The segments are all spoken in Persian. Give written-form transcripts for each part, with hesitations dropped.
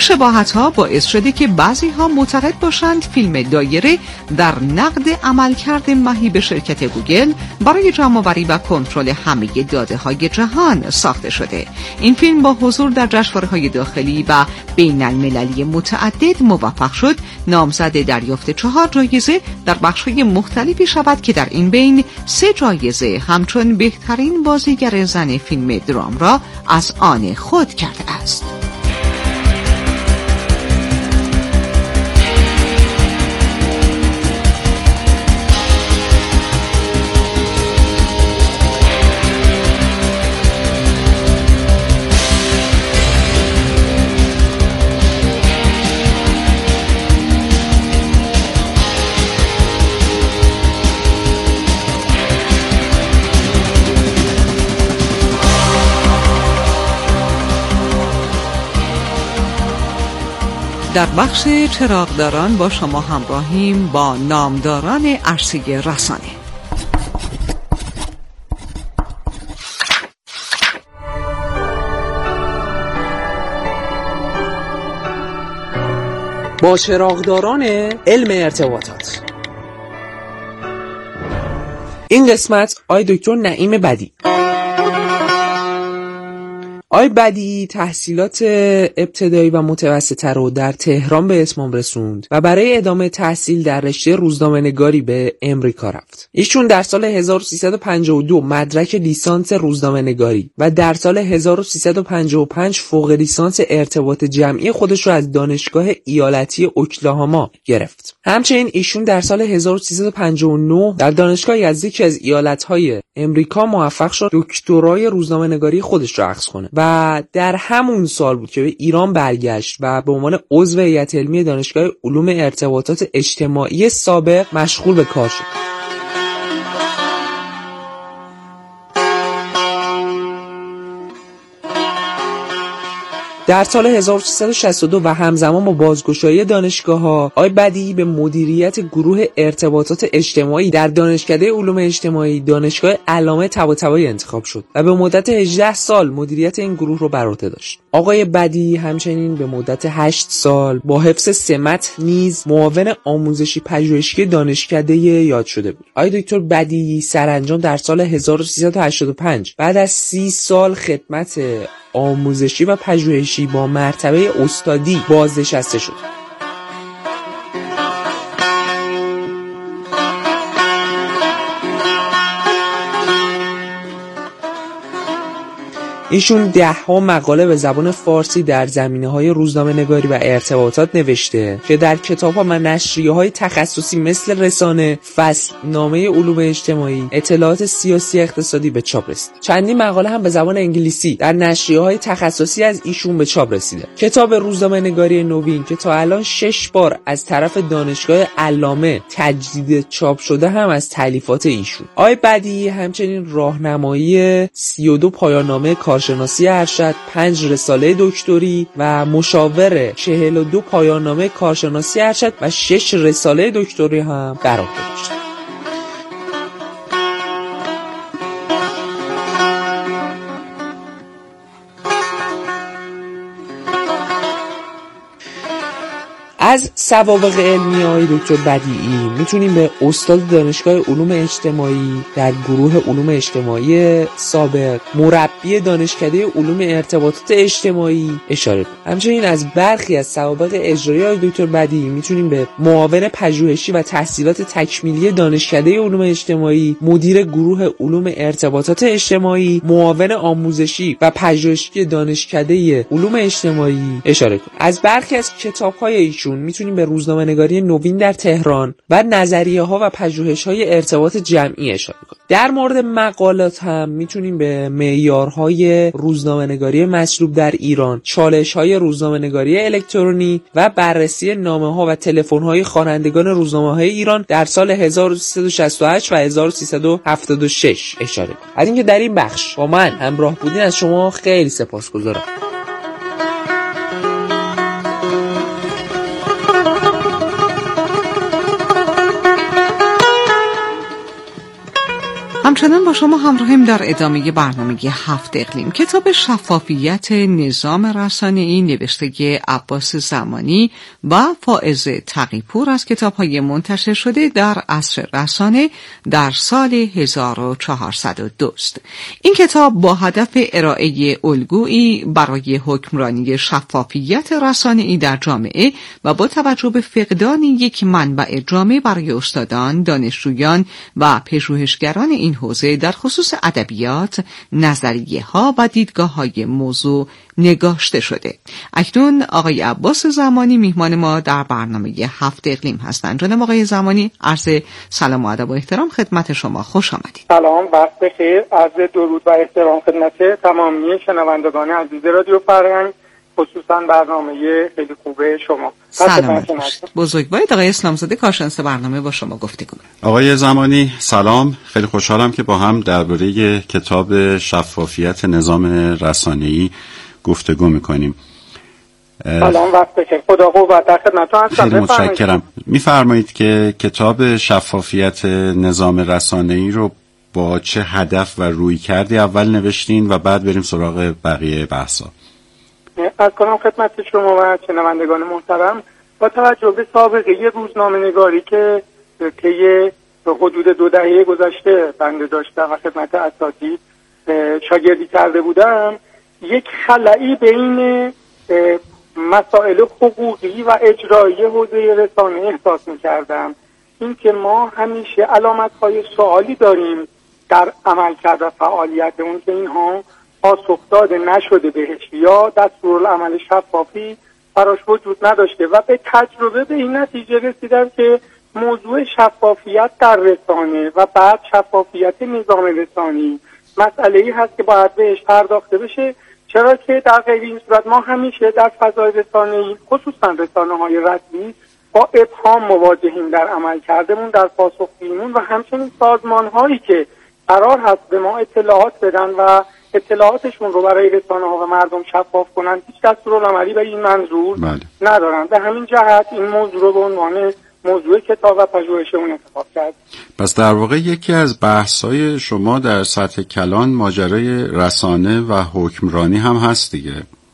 شباهت‌ها باعث شده که بعضی‌ها معتقد باشند فیلم دایره در نقد عملکرد مهیب شرکت گوگل برای جمع‌آوری و کنترل همه داده‌های جهان ساخته شده. این فیلم با حضور در جشنواره‌های داخلی و بین‌المللی متعدد موفق شد نامزد دریافت 4 جایزه در بخش‌های مختلفی شود که در این بین 3 جایزه همچون بهترین بازیگر زن فیلم درام را از آن خود کرده است. در بخش چراغداران با شما همراهیم با نامداران عرصه رسانه. با چراغداران علم ارتباطات. این قسمت آقای دکتر نعیم بدیعی. آقای بدیعی تحصیلات ابتدایی و متوسطه رو در تهران به اتمام رسوند و برای ادامه تحصیل در رشته روزنامه‌نگاری به امریکا رفت. ایشون در سال 1352 مدرک لیسانس روزنامه‌نگاری و در سال 1355 فوق لیسانس ارتباط جمعی خودش رو از دانشگاه ایالتی اوکلاهاما گرفت. همچنین ایشون در سال 1359 در دانشگاه از یکی از ایالت‌های امریکا موفق شد دکترای روزنامه‌نگاری خودش رو اخذ کنه و در همون سال بود که به ایران برگشت و به عنوان عضو هیئت علمی دانشگاه علوم ارتباطات اجتماعی سابق مشغول به کار شد. در سال 1362 و همزمان با بازگشایی دانشگاه‌ها، آقای بدیعی به مدیریت گروه ارتباطات اجتماعی در دانشکده علوم اجتماعی دانشگاه علامه طباطبایی انتخاب شد و به مدت 18 سال مدیریت این گروه رو بر عهده داشت. آقای بدیعی همچنین به مدت 8 سال با حفظ سمت نیز معاون آموزشی پژوهشی دانشکده یاد شده بود. آقای دکتر بدیعی سرانجام در سال 1385 بعد از 30 سال خدمت آموزشی و پژوهشی با مرتبه استادی بازنشسته شد. ایشون 10 مقاله به زبان فارسی در زمینه‌های روزنامه‌نگاری و ارتباطات نوشته که در کتاب‌ها و نشریه‌های تخصصی مثل رسانه، فصل، نامه علوم اجتماعی، اطلاعات سیاسی اقتصادی به چاپ رسید. چندین مقاله هم به زبان انگلیسی در نشریه‌های تخصصی از ایشون به چاپ رسیده. کتاب روزنامه‌نگاری نوین که تا الان 6 بار از طرف دانشگاه علامه تجدید چاپ شده هم از تالیفات ایشون. آقای بدیعی همچنین راهنمایی 32 پایان‌نامه کارشناسی ارشد، 5 رساله دکتری و مشاور 42 پایان‌نامه کارشناسی ارشد و 6 رساله دکتری هم بر عهده داشت. از سوابق علمی آقای دکتر بدیعی میتونیم به استاد دانشگاه علوم اجتماعی در گروه علوم اجتماعی سابق، مربی دانشکده علوم ارتباطات اجتماعی اشاره کنیم. همچنین از برخی از سوابق اجرایی آقای دکتر بدیعی میتونیم به معاون پژوهشی و تحصیلات تکمیلی دانشکده علوم اجتماعی، مدیر گروه علوم ارتباطات اجتماعی، معاون آموزشی و پژوهشی دانشکده علوم اجتماعی اشاره کنیم. از برخی از کتاب‌های ایشون میتونیم به روزنامه‌نگاری نوین در تهران و نظریه‌ها و پژوهش‌های ارتباط جمعی اشاره کنیم. در مورد مقالات هم میتونیم به معیارهای روزنامه‌نگاری مطلوب در ایران، چالش‌های روزنامه‌نگاری الکترونی و بررسی نامه‌ها و تلفن‌های خوانندگان روزنامه‌های ایران در سال 1368 و 1376 اشاره کنیم. از اینکه در این بخش با من همراه بودین از شما خیلی سپاسگزارم. همچنان با شما همراهیم در ادامه برنامه 7 اقلیم. کتاب شفافیت نظام رسانه‌ای نوشته عباس زمانی و فائز تقی‌پور از کتاب‌های منتشر شده در عصر رسانه در سال 1402 است. این کتاب با هدف ارائه الگویی برای حکمرانی شفافیت رسانه‌ای در جامعه و با توجه به فقدان یک منبع جامع برای استادان، دانشجویان و پژوهشگران این حوزه در خصوص ادبیات، نظریه‌ها و دیدگاه‌های موضوع نگاشته شده. اکنون آقای عباس زمانی میهمان ما در برنامه 7 اقلیم هستند. جناب آقای زمانی، عرض سلام و ادب و احترام خدمت شما، خوش آمدید. سلام، وقت بخیر. عرض درود و احترام خدمت تمامی شنوندگان عزیز رادیو فرهنگ، خصوصا برنامه خیلی خوبه شما. سلام بزرگوارید. آقای اسلامزاده کارشناس برنامه با شما گفتگو. آقای زمانی سلام، خیلی خوشحالم که با هم درباره کتاب شفافیت نظام رسانه‌ای گفتگو می‌کنیم. سلام، وقت بخیر. خدا قوت در خدمتتون هستم. خیلی متشکرم. می‌فرمایید که کتاب شفافیت نظام رسانه‌ای رو با چه هدف و رویکردی اول نوشتین و بعد بریم سراغ بقیه بحثا. از کنم خدمت شما و شنوندگان محترم، با توجه به سابقه روزنامه‌نگاری که طی حدود 2 دهه گذشته بنده داشتم و خدمت اساتید شاگردی کرده بودم، یک خلایی بین مسائل حقوقی و اجرایی حوزه رسانه احساس می‌کردم. این که ما همیشه علامت‌های سوالی داریم در عملکرد و فعالیت اون که اینها پاسخ داده نشده بهش یا دستورالعمل شفافی براش وجود نداشته و به تجربه به این نتیجه رسیدم که موضوع شفافیت در رسانه و بعد شفافیت نظام رسانی مسئله‌ای هست که باید بهش پرداخته بشه، چرا که در غیر این صورت ما همیشه در فضای رسانه‌ای خصوصا رسانه‌های رسمی با ابهام مواجهیم در عملکردمون، در پاسخگوییمون و همچنین سازمان‌هایی که قرار هست به ما اطلاعات بدن و اطلاعاتشون رو برای رسانه‌ها و مردم شفاف کنن هیچ دستورالعملی به این منظور ندارن. به همین جهت این موضوع رو به عنوان موضوع کتاب و پژوهش اون انتخاب کرد. پس در واقع یکی از بحث‌های شما در سطح کلان ماجرای رسانه و حکمرانی هم هست دیگه.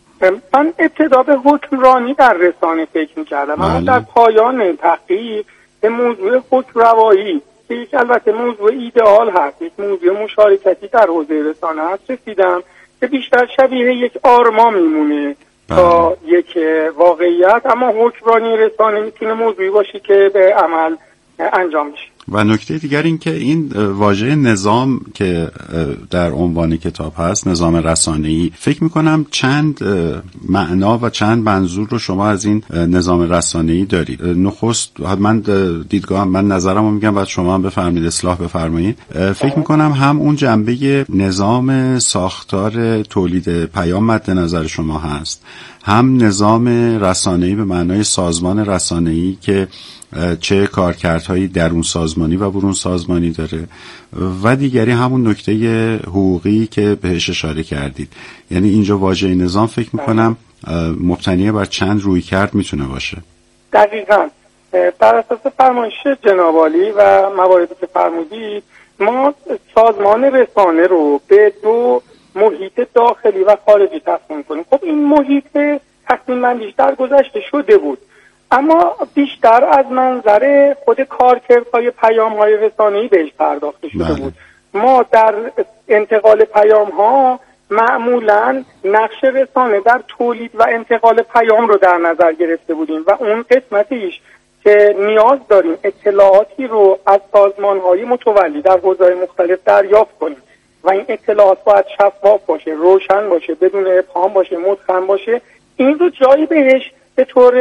من ابتدا به حکمرانی در رسانه فکر می‌کردم، اما در پایان تحقیق به موضوع حکمروایی که یک البته موضوع ایدئال هست، یک موضوع مشارکتی در حوزه رسانه هست، رسیدم که بیشتر شبیه یک آرما میمونه تا یک واقعیت، اما حکمرانی رسانه میتونه موضوعی باشه که به عمل انجام میشه. و نکته دیگر این که این واژه نظام که در عنوان کتاب هست، نظام رسانه‌ای، فکر میکنم چند معنا و چند منظور رو شما از این نظام رسانه‌ای دارید. نخست من دیدگاهم، من نظرمو میگم، بعد شما هم بفرمایید اصلاح بفرمایید. فکر میکنم هم اون جنبه نظام ساختار تولید پیام مد نظر شما هست، هم نظام رسانه‌ای به معنای سازمان رسانه‌ای که چه کارکردهایی درون سازمانی و برون سازمانی داره، و دیگری همون نکته حقوقی که بهش اشاره کردید. یعنی اینجا واژه نظام فکر میکنم مبتنی بر چند رویکرد میتونه باشه. دقیقاً بر اساس فرمایش جناب عالی و مواردی که فرمودید، ما سازمان رسانه رو به 2 محیط داخلی و خارجی تقسیم کنیم. خب این محیط تقسیم بندیش در گذشته شده بود، اما بیشتر از منظر خود کارکردهای پیام‌های رسانه‌ای بهش پرداخته شده بود. ما در انتقال پیام‌ها معمولاً نقش رسانه در تولید و انتقال پیام رو در نظر گرفته بودیم و اون قسمتیش که نیاز داریم اطلاعاتی رو از سازمان‌های متولی در حوزه‌های مختلف دریافت کنیم و این اطلاعات باید شفاف باشه، روشن باشه، بدون ابهام باشه، متقن باشه. این رو جایی بهش به طور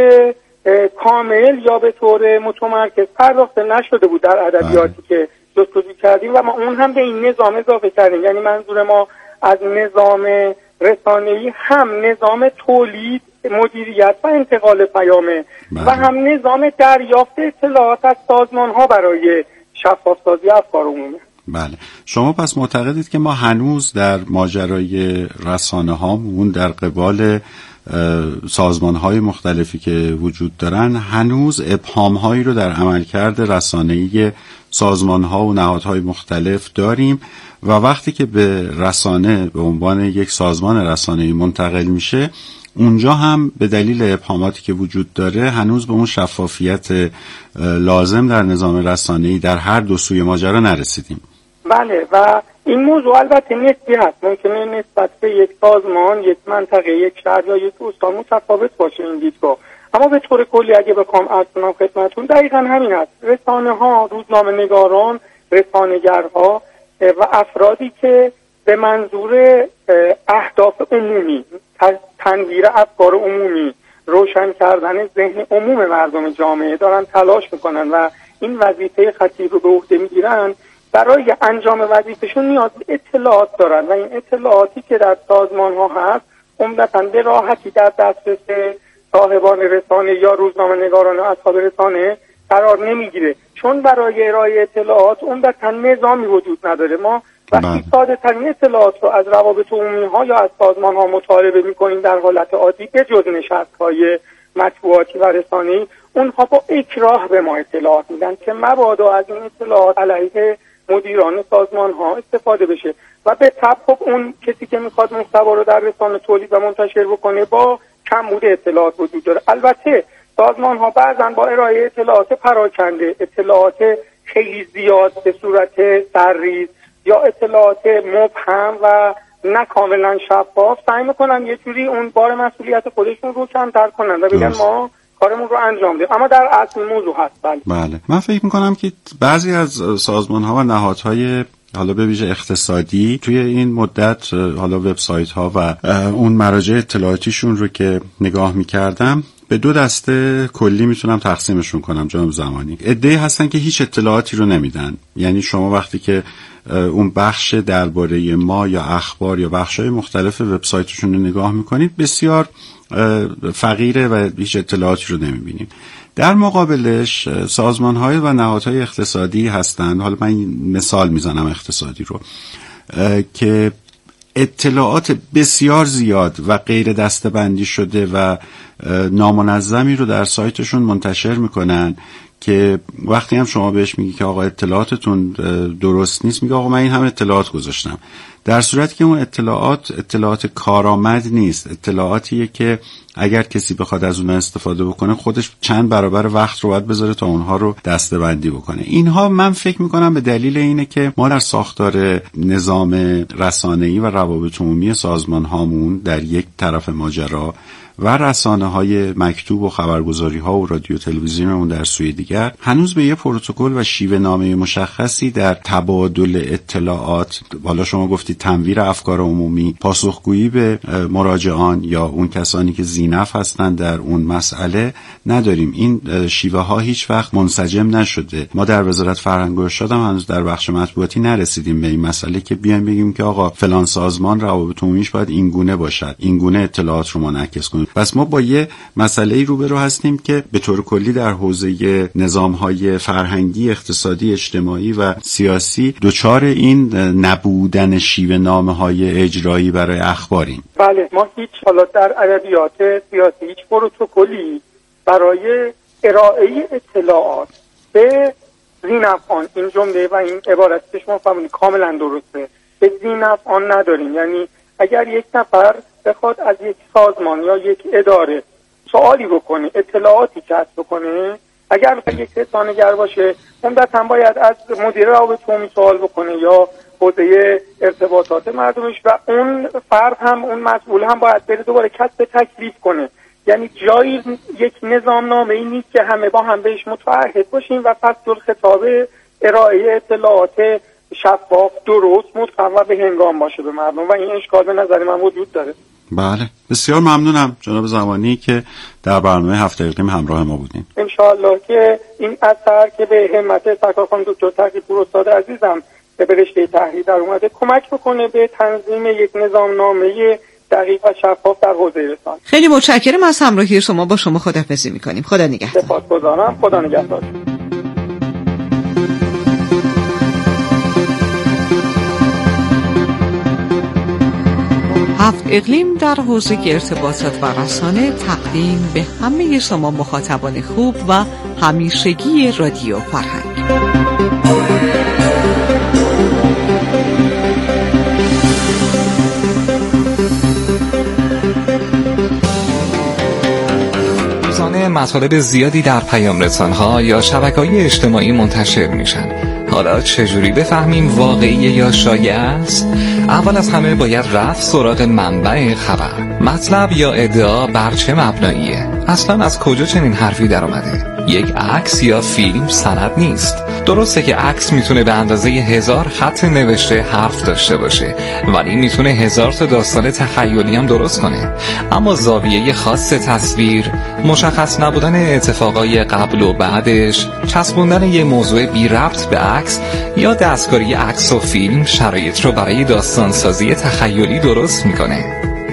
کامل یا به طور متمرکز پرداخته نشده بود در ادبیاتی که جستجو کردیم و ما اون هم به این نظام اضافه کردیم. یعنی منظور ما از نظام رسانه‌ای هم نظام تولید، مدیریت و انتقال پیامه و هم نظام دریافت اطلاعات از سازمان‌ها برای شفاف‌سازی افکار عمومی. بله، شما پس معتقدید که ما هنوز در ماجرای رسانه‌هامون در قبال سازمان‌های مختلفی که وجود دارن هنوز ابهام‌هایی رو در عملکرد رسانه‌ای سازمان‌ها و نهادهای مختلف داریم و وقتی که به رسانه به عنوان یک سازمان رسانه‌ای منتقل میشه، اونجا هم به دلیل ابهاماتی که وجود داره هنوز به اون شفافیت لازم در نظام رسانه‌ای در هر دو سوی ماجرا نرسیدیم. بله، و این موضوع البته نسبی هست. ممکنه نسبت به یک سازمان، یک منطقه، یک شهر یا یک استان متفاوت باشه این دیدگاه، اما به طور کلی اگه بخوام عرض کنم خدمتتون دقیقاً همین است. رسانه‌ها، روزنامه‌نگاران، رسانه‌گرها و افرادی که به منظور اهداف عمومی، تنویر افکار عمومی، روشن کردن ذهن عموم مردم جامعه دارن تلاش میکنن و این وظیفه خطیر رو به عهده میگیرن، برای انجام وظیفهشون نیاز به اطلاعات دارن و این اطلاعاتی که در سازمان ها هست عمدتاً به راحتی در دسترس صاحبان رسانه یا روزنامه‌نگاران و اصحاب رسانه قرار نمیگیره، چون برای ارائه اطلاعات عمدتاً نظامی وجود نداره. ما وقتی ساده ترین اطلاعات رو از روابط عمومی ها یا از سازمان ها مطالبه میکنیم در حالت عادی به جز نشست های مطبوعاتی و رسانه‌ای، اونها با اکراه به ما اطلاعات میدن که مبادا از این اطلاعات علیه مدیران سازمان ها استفاده بشه و به تبع اون کسی که میخواد محتوا رو در رسانه تولید و منتشر بکنه با کمبود اطلاعات وجود داره. البته سازمان ها بعضا با ارائه اطلاعات پراکنده، اطلاعات خیلی زیاد به صورت سرریز یا اطلاعات مبهم و نه کاملا شفاف سعی میکنن یه جوری اون بار مسئولیت خودشون رو کمتر کنن و بگن ما کارمون رو انجام بدیم، اما در اصل موضوع هست. بله، من فکر میکنم که بعضی از سازمان‌ها و نهادهای حالا به ویژه اقتصادی توی این مدت حالا وبسایت‌ها و اون مراجع اطلاعاتیشون رو که نگاه میکردم به دو دسته کلی میتونم تقسیمشون کنم جناب زمانی. عده‌ای هستن که هیچ اطلاعاتی رو نمیدن، یعنی شما وقتی که اون بخش درباره ما یا اخبار یا بخش‌های مختلف وبسایتشون رو نگاه میکنید بسیار فقیره و هیچ اطلاعاتی رو نمیبینید. در مقابلش سازمان‌های و نهادهای اقتصادی هستند، حالا من مثال میزنم اقتصادی رو، که اطلاعات بسیار زیاد و غیر دسته‌بندی شده و نامنظمی رو در سایتشون منتشر میکنن که وقتی هم شما بهش میگی که آقا اطلاعاتتون درست نیست، میگه آقا من این هم اطلاعات گذاشتم، در صورتی که اون اطلاعات کارآمد نیست، اطلاعاتیه که اگر کسی بخواد از اونها استفاده بکنه خودش چند برابر وقت رو باید بذاره تا اونها رو دسته‌بندی بکنه. اینها من فکر میکنم به دلیل اینه که ما در ساختار نظام رسانه‌ای و روابط عمومی سازمان هامون در یک طرف ماجرا و رسانه‌های مکتوب و خبرگزاری‌ها و رادیو تلویزیونمون در سوی دیگر هنوز به یه پروتکل و شیوه نامه مشخصی در تبادل اطلاعات، حالا شما گفتید تنویر افکار عمومی، پاسخگویی به مراجعان یا اون کسانی که ذی‌نفع هستند در اون مسئله نداریم. این شیوه ها هیچ وقت منسجم نشده. ما در وزارت فرهنگ و ارشاد هم هنوز در بخش مطبوعاتی نرسیدیم به این مسئله که بیایم بگیم که آقا فلان سازمان روابط عمومیش باید این گونه باشد، این گونه اطلاعات رو منعکس کنه. پس ما با یه مسئله‌ای روبرو هستیم که به طور کلی در حوزه نظام‌های فرهنگی، اقتصادی، اجتماعی و سیاسی دچار این نبودن شیوه نامه‌های اجرایی برای اخباریم. بله، ما هیچ حالا در ادبیات سیاسی هیچ پروتکلی برای ارائه اطلاعات به ذی‌نفعان، این جمله و این عبارتی که شما فرمودید کاملا درسته، به ذی‌نفعان نداریم. یعنی اگر یک نفر بخواد از یک سازمان یا یک اداره سوالی بکنه، اطلاعاتی کسب بکنه، اگر یک رسانه‌گر باشه عمدتاً باید از مدیر روابط عمومی سوال بکنه یا حوزه ارتباطات مردمش و اون فرد هم، اون مسئول هم باید بره دوباره کسب تکلیف کنه. یعنی جایی یک نظامنامه‌ای نیست که همه با هم بهش متعهد باشیم و فصل خطاب ارائه اطلاعات شفاف، درست، متقن و به هنگام باشه به مردم و این اشکال به نظر من وجود داره. بله، بسیار ممنونم جناب زمانی که در برنامه هفته اقلیم همراه ما بودین. انشاءالله که این اثر که به همت سرکار خانم دکتر تقی‌پور استاد عزیزم به رشته تحریر در اومده کمک بکنه به تنظیم یک نظامنامه دقیق و شفاف در حوزه رسانه. خیلی متشکرم از همراهی شما. با شما خداحافظی می‌کنیم. خدا نگهدار. سپاسگزارم. خدا نگهدار. هفت اقلیم در حوزه ارتباطات و رسانه تقدیم به همه شما مخاطبان خوب و همیشگی رادیو فرهنگ. مطالب زیادی در پیام رسانه‌ها یا شبکه‌های اجتماعی منتشر میشن. حالا چجوری بفهمیم واقعیه یا شایعه است؟ اول از همه باید رفت سراغ منبع خبر. مطلب یا ادعا بر چه مبناییه؟ اصلا از کجا چنین حرفی در اومده؟ یک عکس یا فیلم سند نیست. درسته که عکس میتونه به اندازه 1000 خط نوشته حرف داشته باشه، ولی میتونه 1000 تا داستان تخیلی هم درست کنه. اما زاویه خاص تصویر، مشخص نبودن اتفاقای قبل و بعدش، چسبوندن یه موضوع بی ربط به عکس یا دستکاری عکس و فیلم شرایط رو برای داستانسازی تخیلی درست میکنه.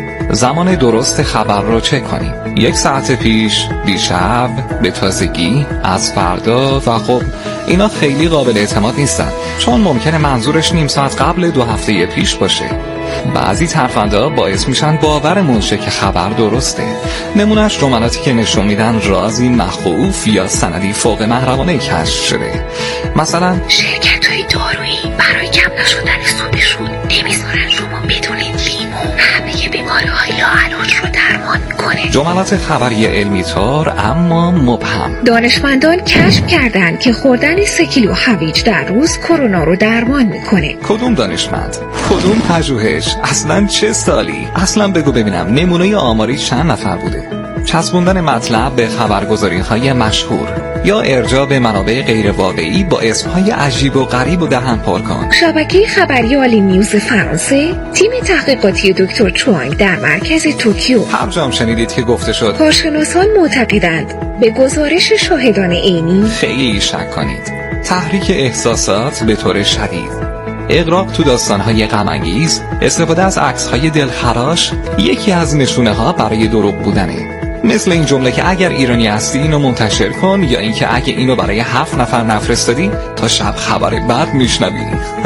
زمان درست خبر رو چک کنیم. 1 ساعت پیش، دیشب، به تازگی، از فردا و خب اینا خیلی قابل اعتماد نیستن، چون ممکنه منظورش نیم ساعت قبل 2 هفته پیش باشه. بعضی ترفندها باعث میشن باورمون شه که خبر درسته. نمونهش جملاتی که نشون میدن رازی مخوف یا سندی فوق محرمانه کشف شده. مثلا شرکت‌های دارویی برای کم نشدن سودشون نمیذارن شما بدونید لیمو همه بیماری‌های لاعلاج رو درمان میکنه. جملات خبری علمی طور اما مبهم. دانشمندان کشف کردن که خوردن 3 کیلو هویج در روز کرونا رو درمان میکنه. کدوم دانشمند؟ کدوم پژوهش؟ اصلا چه سالی؟ اصلا بگو ببینم نمونه آماری چند نفر بوده؟ چسبوندن مطلب به خبرگزاری‌های مشهور یا ارجاع به منابع غیر واقعی با اسم‌های عجیب و غریب و دهن پر کن. شبکه خبری آلی نیوز فرانسه، تیم تحقیقاتی دکتر چوانگ در مرکز توکیو. هر جام شنیدید که گفته شد کارشناسان معتقدند به گزارش شاهدان عینی خیلی شک کنید. تحریک احساسات به طور شدید، اغراق تو داستان‌های غم‌انگیز، استفاده از عکس‌های دلخراش یکی از نشونه‌ها برای دروغ بودنه. مثل این جمله که اگر ایرانی هستی اینو منتشر کن، یا اینکه اگه اینو برای 7 نفر نفرستادی تا شب خبر بد میشنوی.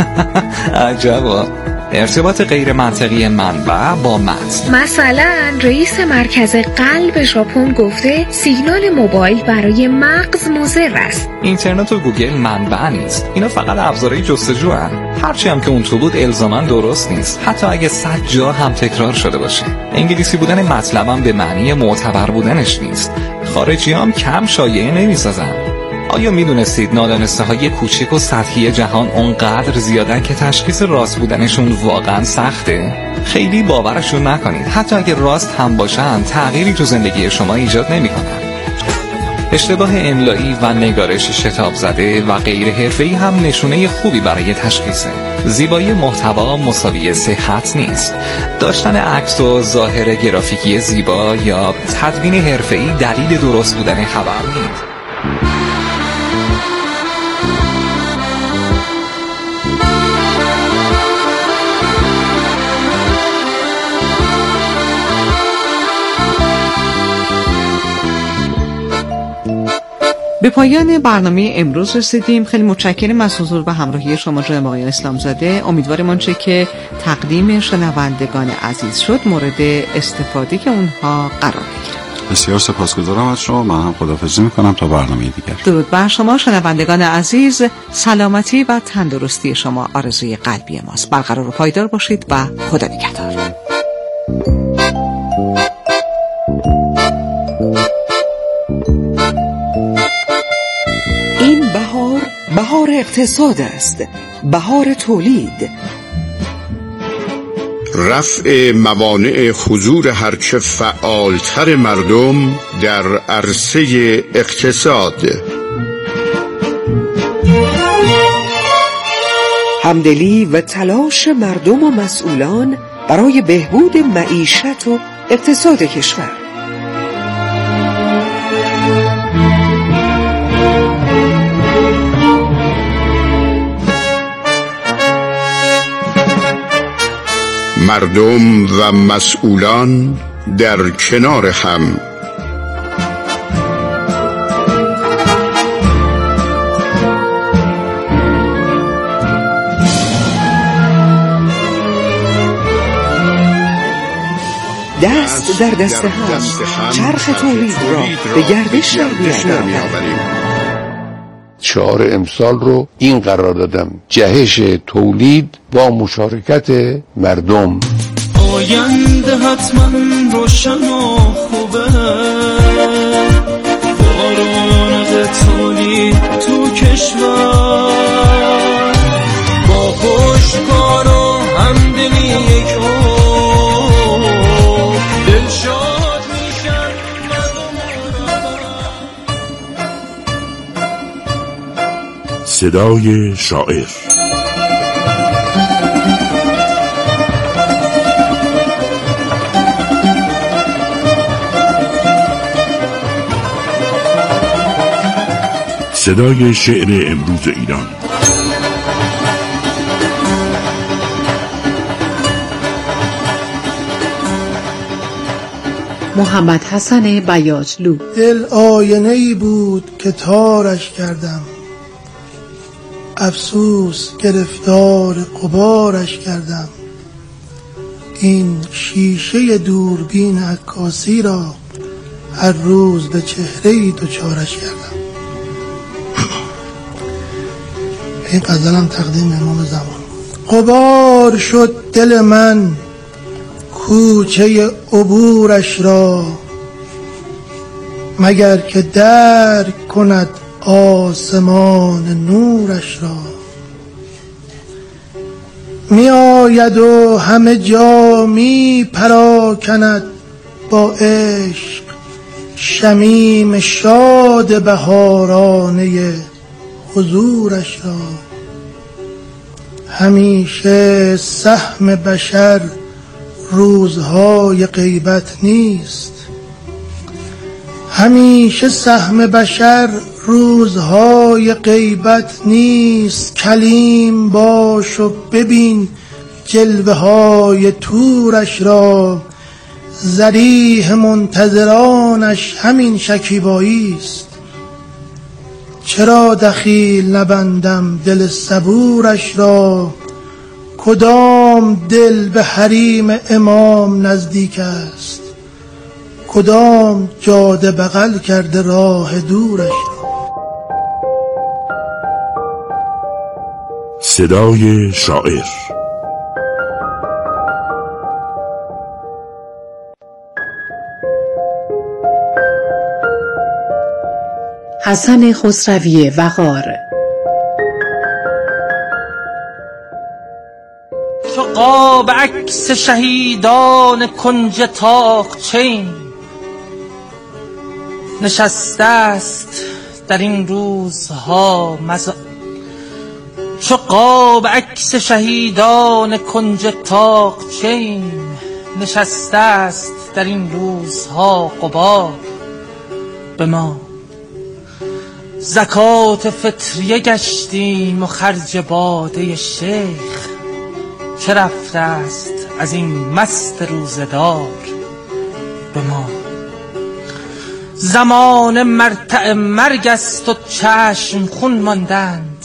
عجبا. ارتباط غیر منطقی منبع با متن. مثلا رئیس مرکز قلب ژاپن گفته سیگنال موبایل برای مغز مضر است. اینترنت و گوگل منبع نیست، اینا فقط ابزارهای جستجو هستن. هرچی هم که اون تو بود الزاما درست نیست، حتی اگه 100 جا هم تکرار شده باشه. انگلیسی بودن مطلبم به معنی معتبر بودنش نیست. خارجی هم کم شایعه نمیسازن. آیا میدونستید نادانسته های کوچک و سطحی جهان اونقدر زیادن که تشخیص راست بودنشون واقعا سخته؟ خیلی باورشون نکنید. حتی اگر راست هم باشن تغییری تو زندگی شما ایجاد نمیکنن. اشتباه املایی و نگارش شتاب زده و غیر حرفه‌ای هم نشونه خوبی برای تشخیصه. زیبایی محتوا مساوی صحت نیست. داشتن عکس و ظاهر گرافیکی زیبا یا تدوین حرفه‌ای دلیل درست بودن خبر نیست. به پایان برنامه امروز رسیدیم. خیلی متشکرم از حضور و همراهی شما جناب آقای اسلامزاده. امیدوارم آنچه که تقدیم شنوندگان عزیز شد مورد استفاده که اونها قرار بگیرد. بسیار سپاسگزارم از شما. من هم خداحافظی میکنم تا برنامه دیگر. درود بر شما شنوندگان عزیز. سلامتی و تندرستی شما آرزوی قلبی ماست. برقرار و پایدار باشید و خدا نگهدار. بهار اقتصاد است، بهار تولید، رفع موانع حضور هرچه فعالتر مردم در عرصه اقتصاد، همدلی و تلاش مردم و مسئولان برای بهبود معیشت و اقتصاد کشور. مردم و مسئولان در کنار هم. دست در دست هم چرخ تولید را به گردش در می‌آوریم. شعار امسال رو این قرار دادم: جهش تولید با مشارکت مردم. آینده حتما روشن و خوبه، باران تولید تو کشور، با پشتکار و همدلی یک دلشاد میشن صدای شاعر. صدای شعر امروز ایران. محمد حسن بیاجلو. دل آینه‌ای بود که تارش کردم، افسوس گرفتار غبارش کردم. این شیشه دوربین عکاسی را هر روز به چهره‌ای دوچارش کردم. این غزلم تقدیم امام زمان. غبار شد دل من کوچه عبورش را، مگر که درک کند آسمان نورش را. می آید و همه جا می پراکند با عشق، شمیم شاد بهارانه حضورش را. همیشه سهم بشر روزهای غیبت نیست، همیشه سهم بشر روزهای غیبت نیست. کلیم باش و ببین جلوه های تورش را، ذریح منتظرانش همین شکیبایی است. چرا دخیل نبندم دل صبورش را، کدام دل به حریم امام نزدیک است، کدام جاده بغل کرده راه دورش را. صدای شاعر. حسن خسروی وقار. چو قاب عکس شهیدان کنج طاقچین، نشسته است در این روزها چو قاب عکس شهیدان کنج طاقچین، نشسته است در این روزها غبار به ما. زکات فطریه گشتیم و خرج باده شیخ، چه رفته است از این مست روزدار به ما. زمان مرتع مرگ است و چشم خون ماندند،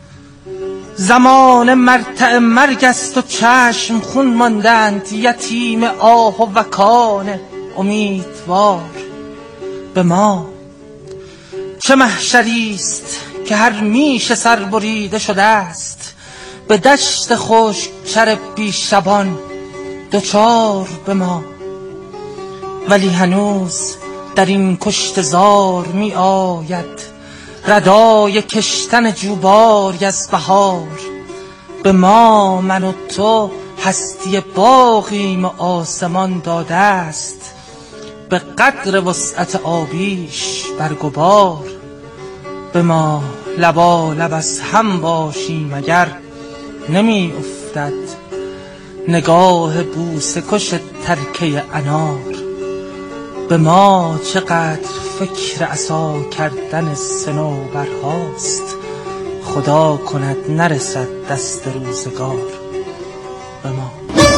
زمان مرتع مرگ است و چشم خون ماندند. یتیم آه و وکان امیدوار به ما. چه محشریست که هر میش سربریده شده است، به دشت خشک چر بیشبان دوچار به ما. ولی هنوز در این کشتزار می آید ردای کشتن جوباری از بهار به ما. من و تو هستی باغیم و آسمان داده است، به قدر وسعت آبیش برگبار به ما. لبالب از هم باشیم اگر نمی افتد نگاه بوسه کش ترکه انار به ما. چقدر فکر عصا کردن صنوبرهاست، خدا کند نرسد دست روزگار به ما.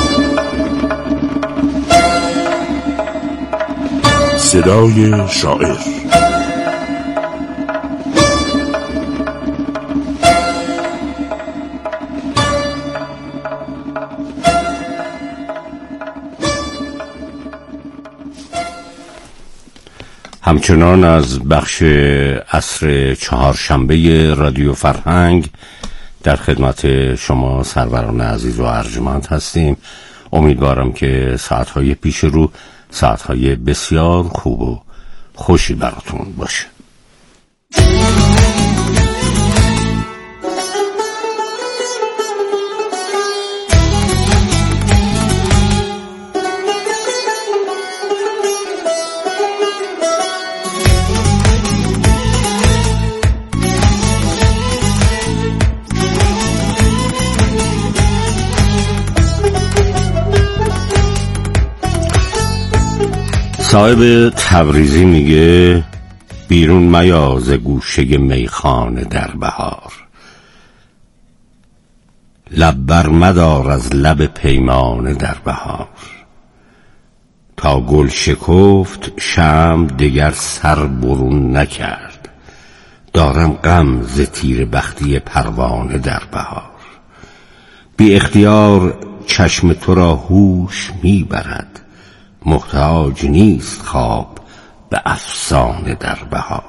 صدای شاعر. همچنان از بخش عصر چهارشنبه رادیو فرهنگ در خدمت شما سروران عزیز و ارجمند هستیم. امیدوارم که ساعتهای پیش رو ساعتهای بسیار خوب و خوشی براتون باشه. صاحب تبریزی میگه بیرون میا ز گوشه میخانه در بهار، لب بر مدار از لب پیمانه در بهار، تا گل شکفت شمع دگر سر برون نکرد، دارم غم ز تیر بختی پروانه در بهار، بی اختیار چشم تو را هوش میبرد، محتاج نیست خواب به افسانه در بهار،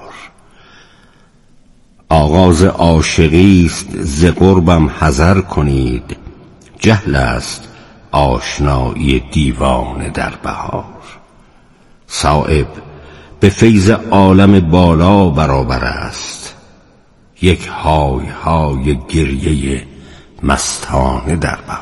آغاز عاشقی است ز قربم حذر کنید، جهل است آشنایی دیوانه در بهار، صایب به فیض عالم بالا برابر است، یک های های گریه مستانه در بهار.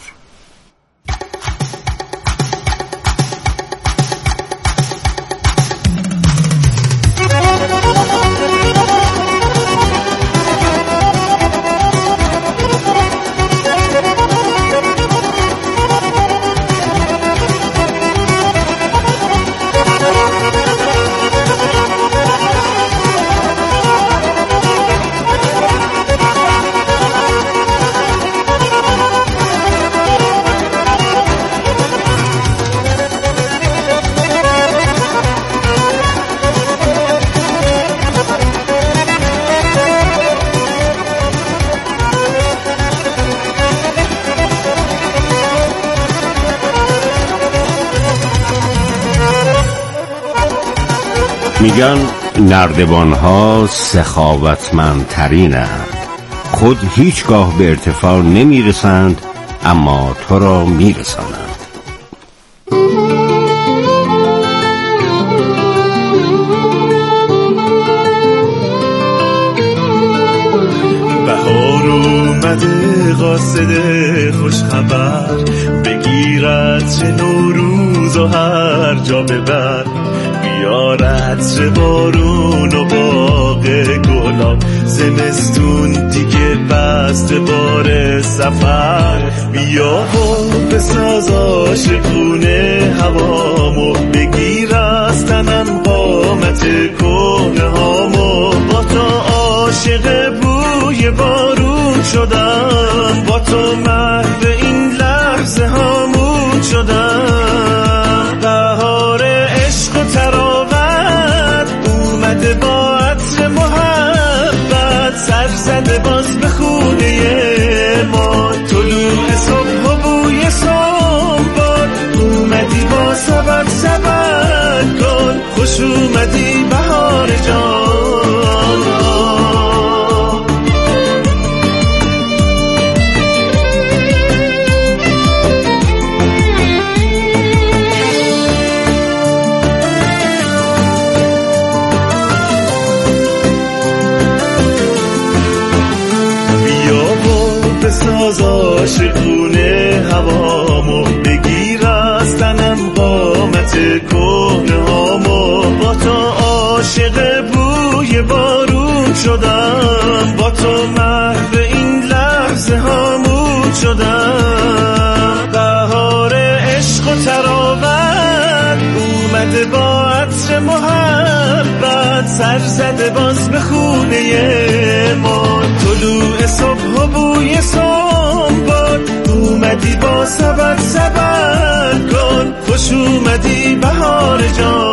میگن نردبان ها سخاوتمندترینند، خود هیچگاه به ارتفاع نمیرسند اما تو را میرسانند. بهار اومده قاصد خوش خبر، بگیرد چه نوروز و هر جا ببر، بیارد چه بارون و باغ گلاب، زمستون دیگه بست بار سفر، بیا و بساز عاشقونه هوامو، بگیر از تنم قامت کهنه هامو، با تو عاشق بوی بارون شدم، با تو محو این لحظه هامون شدم، بهار عشق و تراوت اومده با عطر محبت، سر زده باز به خونه ما، طلوع صبح و بوی صنباد، اومدی با سبد سبد کن، خوش اومدی بهار جان. بساز عاشقونه هوامو، بگیر از تنم قامت کهنه هامو، با تو عاشق بوی بارون شدم، با تو محو این لحظه هامون شدم، بهار عشق و تراوت اومده با عطر محبت، سر زده باز به خونه ما، طلوع صبح و بوی صنباد، اومدی با سبد سبد کن، خوش اومدی بهار جان.